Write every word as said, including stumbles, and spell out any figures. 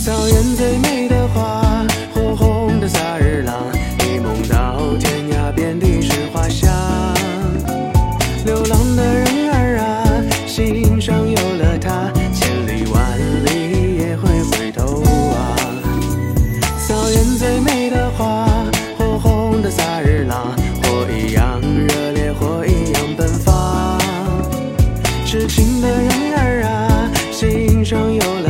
草原最美的花，火红的萨日朗，一梦到天涯，遍地是花香。流浪的人儿啊，心上有了他，千里万里也会回头啊。草原最美的花，火红的萨日朗，火一样热烈，火一样奔放。痴情的人儿啊，心上有了